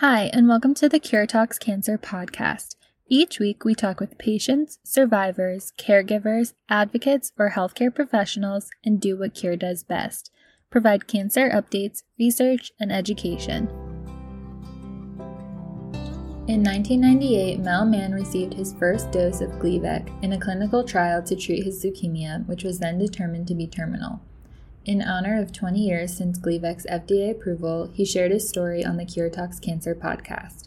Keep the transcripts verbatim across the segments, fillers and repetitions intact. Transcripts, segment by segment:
Hi, and welcome to the Cure Talks Cancer podcast. Each week, we talk with patients, survivors, caregivers, advocates, or healthcare professionals and do what Cure does best: provide cancer updates, research, and education. In nineteen ninety-eight, Mel Mann received his first dose of Gleevec in a clinical trial to treat his leukemia, which was then determined to be terminal. In honor of twenty years since Gleevec's F D A approval, he shared his story on the Cure Talks Cancer podcast.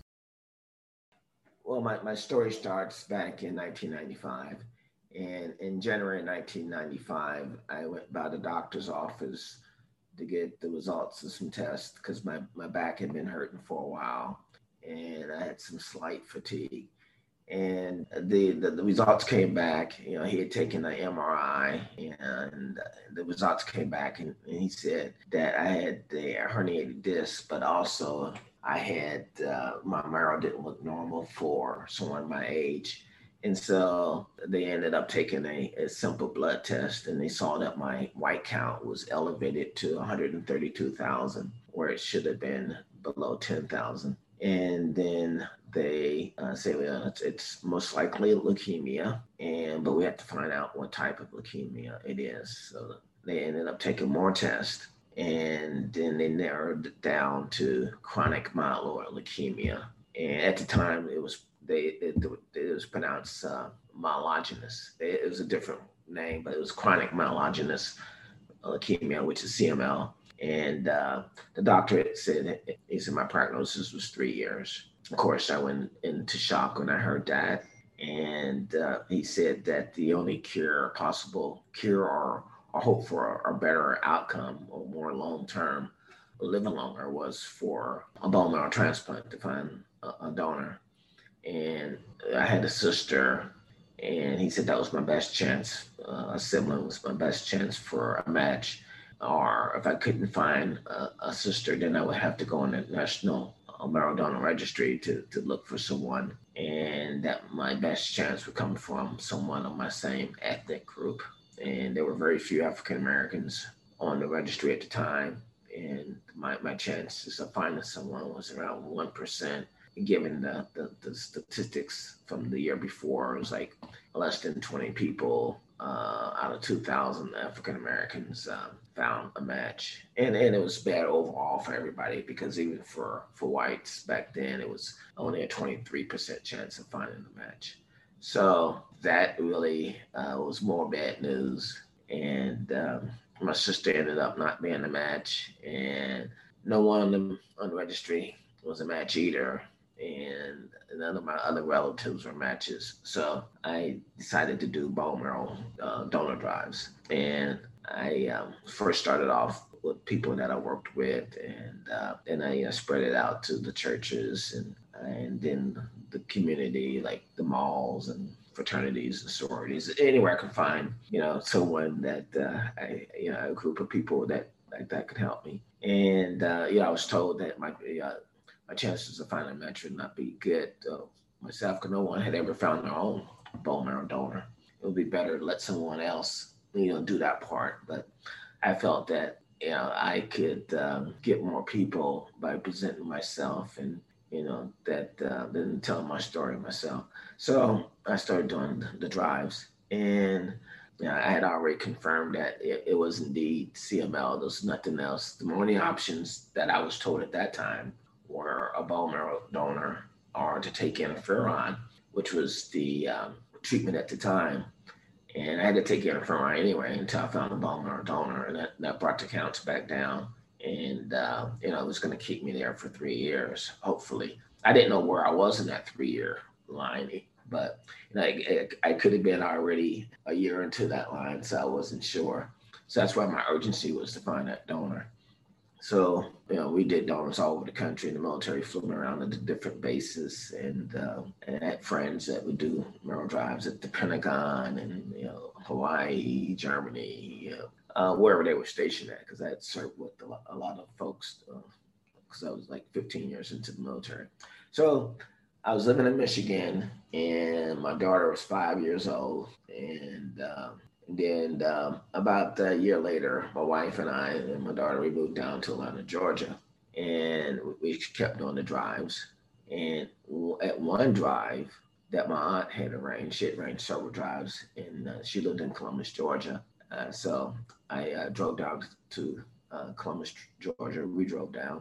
Well, my, my story starts back in nineteen ninety-five. And in January nineteen ninety-five, I went by the doctor's office to get the results of some tests because my, my back had been hurting for a while and I had some slight fatigue. And the, the, the results came back. You know, he had taken the M R I and the results came back and, and he said that I had a herniated disc, but also I had, uh, my marrow didn't look normal for someone my age. And so they ended up taking a, a simple blood test and they saw that my white count was elevated to one hundred thirty-two thousand, where it should have been below ten thousand. And then they uh, say, well, it's, it's most likely leukemia, and but we have to find out what type of leukemia it is. So they ended up taking more tests, and then they narrowed it down to chronic myeloid leukemia. And at the time, it was they it, it was pronounced uh, myelogenous. It, it was a different name, but it was chronic myelogenous leukemia, which is C M L. And uh, the doctor said, he said my prognosis was three years. Of course, I went into shock when I heard that. And uh, he said that the only cure, possible cure or, or hope for a, a better outcome or more long-term living longer was for a bone marrow transplant, to find a, a donor. And I had a sister, and he said that was my best chance. Uh, a sibling was my best chance for a match. Or if I couldn't find a, a sister, then I would have to go on the National Marrow Donor Registry to, to look for someone. And that my best chance would come from someone of my same ethnic group. And there were very few African Americans on the registry at the time. And my, my chances of finding someone was around one percent. Given the, the, the statistics from the year before, it was like less than twenty people uh, out of two thousand African Americans um, found a match. And, and it was bad overall for everybody, because even for, for whites back then, it was only a twenty-three percent chance of finding a match. So that really uh, was more bad news. And um, my sister ended up not being a match, and no one on the, on the registry was a match either. And none of my other relatives were matches. So I decided to do bone marrow uh, donor drives. And I um, first started off with people that I worked with, and uh, then I uh, spread it out to the churches and and then the community, like the malls and fraternities and sororities, anywhere I could find, you know, someone that uh, I, you know, a group of people that like that could help me. And uh, you know, I was told that my uh, my chances of finding a match would not be good uh, myself, because no one had ever found their own bone marrow donor. It would be better to let someone else, you know, do that part. But I felt that, you know, I could um, get more people by presenting myself, and, you know, that uh, than telling my story myself. So I started doing the drives, and you know, I had already confirmed that it, it was indeed C M L. There was nothing else. The only options that I was told at that time were a bone marrow donor or to take interferon, which was the um, treatment at the time. And I had to take interferon anyway until I found a bone marrow donor, and that, that brought the counts back down. And, uh, you know, it was going to keep me there for three years, hopefully. I didn't know where I was in that three-year line, but you know, I, I could have been already a year into that line, so I wasn't sure. So that's why my urgency was to find that donor. So, you know, we did donors all over the country, and the military flew me around to the different bases, and, uh, and I had friends that would do marrow drives at the Pentagon and, you know, Hawaii, Germany, you know, uh, wherever they were stationed at, because I had served with a lot, a lot of folks, because uh, I was like fifteen years into the military. So I was living in Michigan, and my daughter was five years old, and um, and then um, about a year later, my wife and I and my daughter, we moved down to Atlanta, Georgia. and we kept doing the drives. And at one drive that my aunt had arranged, she had arranged several drives, and uh, she lived in Columbus, Georgia. Uh, so I uh, drove down to uh, Columbus, Georgia. We drove down,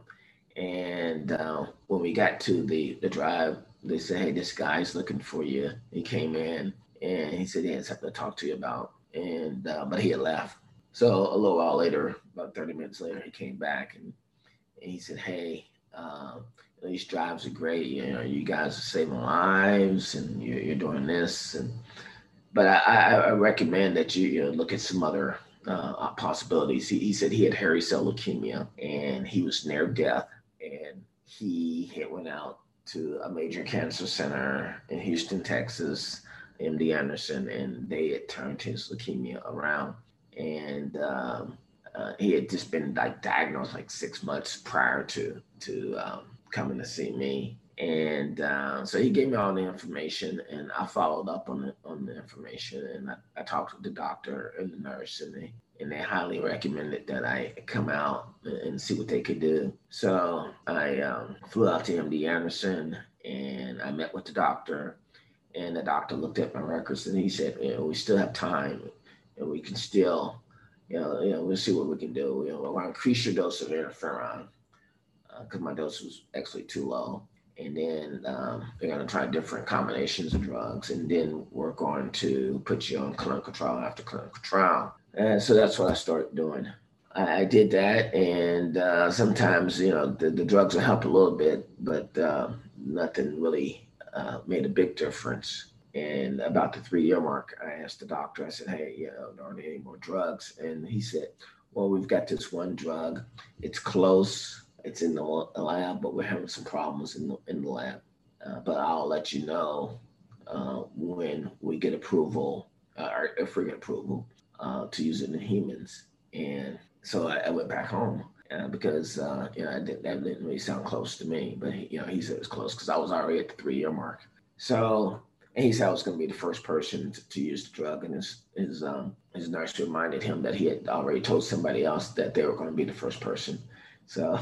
and uh, when we got to the the drive, they said, "Hey, this guy's looking for you." He came in, and he said he had something to talk to you about, and uh, but he had left. So a little while later, about thirty minutes later, he came back and, and he said, "Hey, um, these drives are great. You know, you guys are saving lives, and you're, you're doing this. And but I, I, I recommend that you, you know, look at some other uh, possibilities." He, he said he had hairy cell leukemia, and he was near death, and he had went out to a major cancer center in Houston, Texas, M D Anderson, and they had turned his leukemia around. And um, uh, he had just been like diagnosed like six months prior to to um, coming to see me. And uh, so he gave me all the information, and I followed up on the on the information, and I, I talked with the doctor and the nurse, and they and they highly recommended that I come out and see what they could do. So I um, flew out to M D Anderson, and I met with the doctor, and the doctor looked at my records, and he said, "You know, we still have time, and we can still, you know, you know, we'll see what we can do. You know, we'll increase your dose of interferon because uh, my dose was actually too low." And then um, they're going to try different combinations of drugs, and then we're going to put you on clinical trial after clinical trial. And so that's what I started doing. I, I did that, and uh, sometimes, you know, the, the drugs will help a little bit, but uh, nothing really uh, made a big difference. And about the three year mark, I asked the doctor, I said, "Hey, you know, are there any more drugs?" And he said, "Well, we've got this one drug. It's close. It's in the lab, but we're having some problems in the, in the lab. Uh, but I'll let you know uh, when we get approval, uh, or if we get approval, uh, to use it in humans." And so I, I went back home uh, because uh, you know I didn't, that didn't really sound close to me. But he, you know, he said it was close because I was already at the three year mark. So and he said I was going to be the first person to, to use the drug, and his his um, his nurse reminded him that he had already told somebody else that they were going to be the first person. So,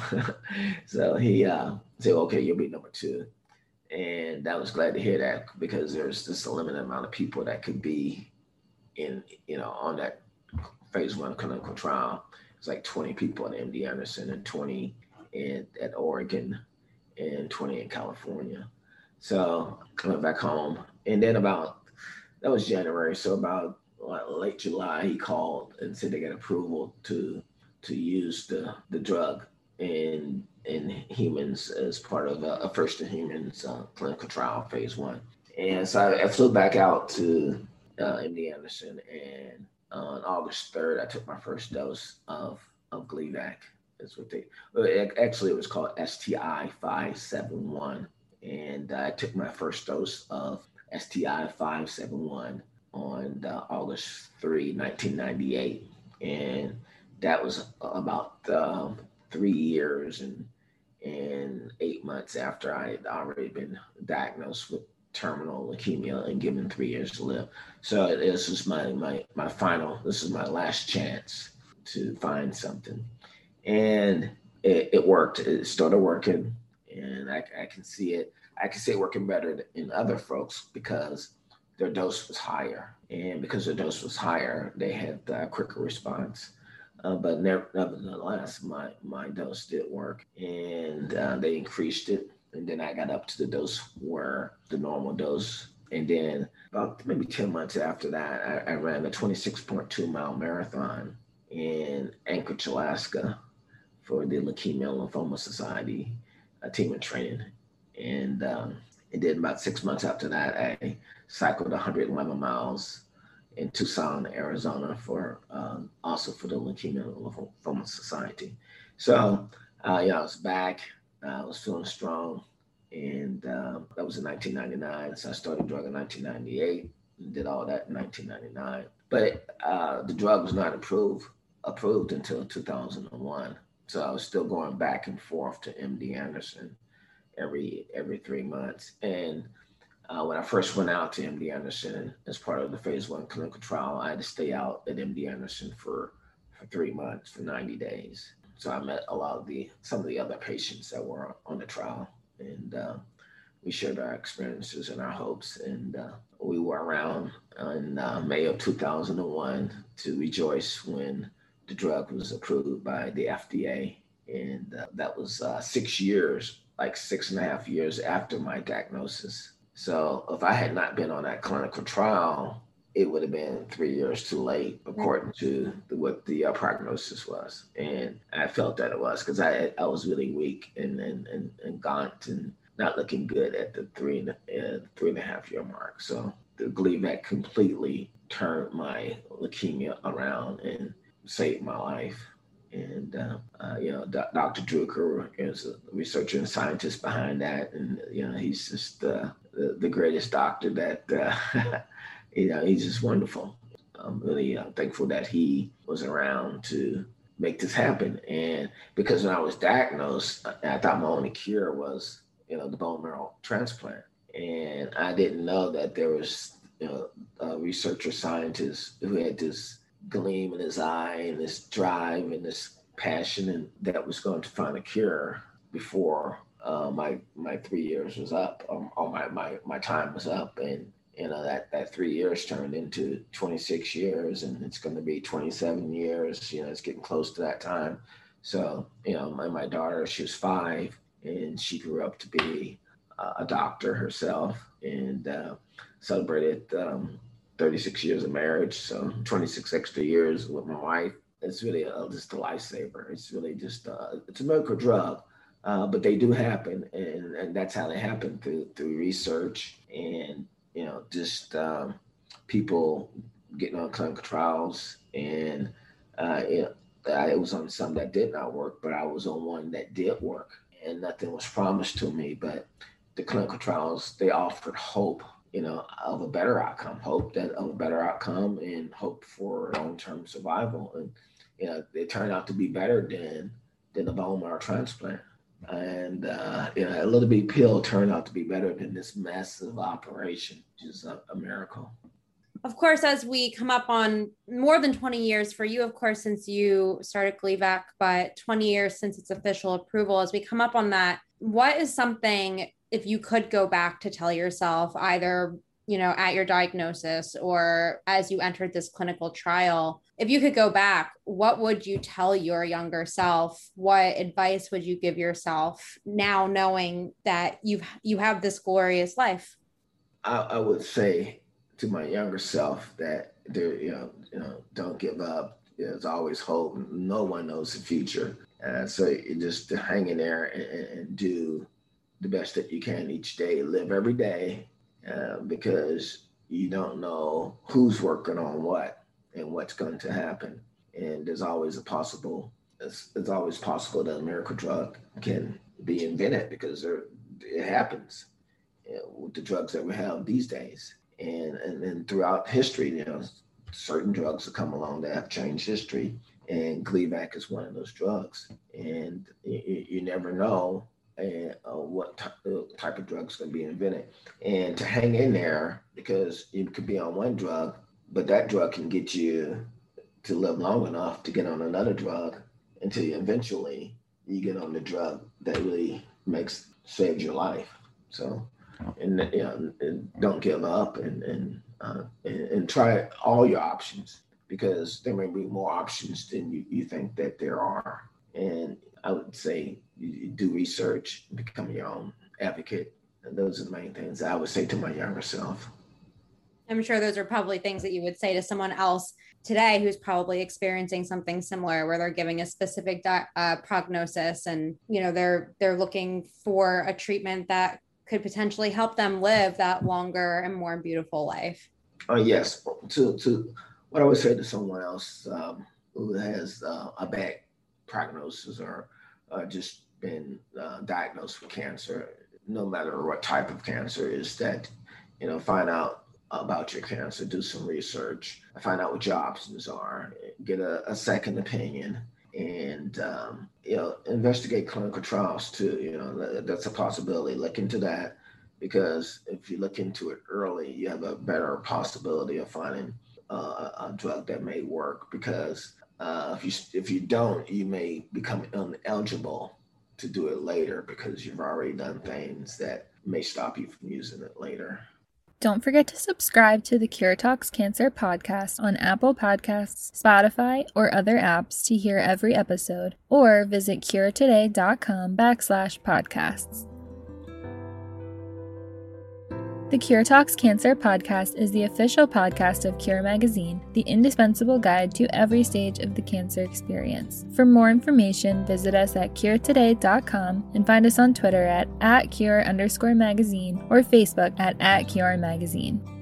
so he uh, said, "Okay, you'll be number two." And I was glad to hear that because there's just a limited amount of people that could be in, you know, on that phase one clinical trial. It's like twenty people at M D Anderson and twenty in, at Oregon and twenty in California. So I went back home. And then about, that was January. So about what, late July, he called and said they got approval to to use the, the drug in in humans as part of a, a first in humans uh, clinical trial phase one. And so I, I flew back out to uh, M D Anderson, and on August third, I took my first dose of of Gleevec. That's what they, well, it, actually it was called S T I five seven one, and I took my first dose of S T I five seven one on uh, August third, nineteen ninety-eight, and that was about um, three years and and eight months after I had already been diagnosed with terminal leukemia and given three years to live. So this is my my my final. This is my last chance to find something, and it, it worked. It started working, and I, I can see it. I can see it working better in other folks because their dose was higher, and because their dose was higher, they had a quicker response. Uh, but never, nevertheless, my, my dose did work, and uh, they increased it. And then I got up to the dose where the normal dose. And then about maybe ten months after that, I, I ran a twenty-six point two mile marathon in Anchorage, Alaska for the Leukemia and Lymphoma Society, a team in training. And um, and then about six months after that, I cycled one hundred eleven miles in Tucson, Arizona, for um, also for the Leukemia and Lymphoma Society. So, uh, yeah, I was back. Uh, I was feeling strong, and um, that was in nineteen ninety-nine. So I started drug in nineteen ninety-eight, and did all that in nineteen ninety-nine. But uh, the drug was not approved approved until two thousand one. So I was still going back and forth to M D Anderson every every three months, and Uh, when I first went out to M D Anderson as part of the phase one clinical trial, I had to stay out at M D Anderson for, for three months, for ninety days. so I met a lot of the some of the other patients that were on the trial, and uh, we shared our experiences and our hopes. And uh, we were around in uh, May of two thousand one to rejoice when the drug was approved by the F D A. And uh, that was uh, six years, like six and a half years after my diagnosis. So if I had not been on that clinical trial, it would have been three years too late, according to the, what the uh, prognosis was. And I felt that it was because I I was really weak and, and, and, and gaunt and not looking good at the three and, uh, three and a half year mark. So the Gleevec completely turned my leukemia around and saved my life. And, uh, uh, you know, D- Doctor Druker is a researcher and scientist behind that. And, you know, he's just uh, the, the greatest doctor that, uh, you know, he's just wonderful. I'm really uh, thankful that he was around to make this happen. And because when I was diagnosed, I thought my only cure was, you know, the bone marrow transplant. And I didn't know that there was, you know, a researcher scientist who had this gleam in his eye and this drive and this passion, and that was going to find a cure before uh, my my three years was up, um, or my, my my time was up. And you know that that three years turned into twenty-six years, and it's going to be twenty-seven years. You know, it's getting close to that time. So you know, my my daughter, she was five, and she grew up to be uh, a doctor herself, and uh, celebrated um, thirty-six years of marriage, so twenty-six extra years with my wife. It's really a, just a lifesaver. It's really just uh, it's a miracle drug, uh, but they do happen, and, and that's how they happen through through research and you know just um, people getting on clinical trials. And uh, you know, I was on some that did not work, but I was on one that did work, and nothing was promised to me. But the clinical trials, they offered hope, you know, of a better outcome, hope that of a better outcome and hope for long-term survival. And, you know, they turned out to be better than, than the bone marrow transplant. And, uh, you know, a little bit pill turned out to be better than this massive operation, which is a, a miracle. Of course, as we come up on more than twenty years for you, of course, since you started Gleevec, but twenty years since its official approval, as we come up on that, what is something, if you could go back to tell yourself either, you know, at your diagnosis or as you entered this clinical trial, if you could go back, what would you tell your younger self? What advice would you give yourself now, knowing that you've, you have this glorious life? I, I would say to my younger self that there, you know, you know, don't give up. There's always hope. No one knows the future. Uh, so you just hang in there and, and do the best that you can each day. Live every day uh, because you don't know who's working on what and what's going to happen. And there's always a possible, it's, it's always possible that a miracle drug can be invented because there, it happens, you know, with the drugs that we have these days. And, and and throughout history, you know, certain drugs have come along that have changed history, and Gleevec is one of those drugs. And you, you never know uh, uh, what t- type of drug is going to be invented. And to hang in there, because you could be on one drug, but that drug can get you to live long enough to get on another drug until you eventually you get on the drug that really makes saves your life. So. And you know, and don't give up, and and, uh, and and try all your options, because there may be more options than you, you think that there are. And I would say you, you do research, become your own advocate. And those are the main things I would say to my younger self. I'm sure those are probably things that you would say to someone else today who's probably experiencing something similar, where they're giving a specific di- uh, prognosis, and you know they're they're looking for a treatment that could potentially help them live that longer and more beautiful life. Oh, yes. To to what I would say to someone else um, who has uh, a bad prognosis or uh, just been uh, diagnosed with cancer, no matter what type of cancer, is that, you know, find out about your cancer, do some research, find out what your options are, get a, a second opinion, and um, you know, investigate clinical trials too. You know, that's a possibility. Look into that, because if you look into it early, you have a better possibility of finding uh, a drug that may work. Because Uh, if you if you don't, you may become ineligible to do it later because you've already done things that may stop you from using it later. Don't forget to subscribe to the Cure Talks Cancer podcast on Apple Podcasts, Spotify, or other apps to hear every episode, or visit curetoday.com backslash podcasts. The Cure Talks Cancer podcast is the official podcast of Cure Magazine, the indispensable guide to every stage of the cancer experience. For more information, visit us at curetoday dot com and find us on Twitter at, at cure underscore magazine or Facebook at, at cure magazine.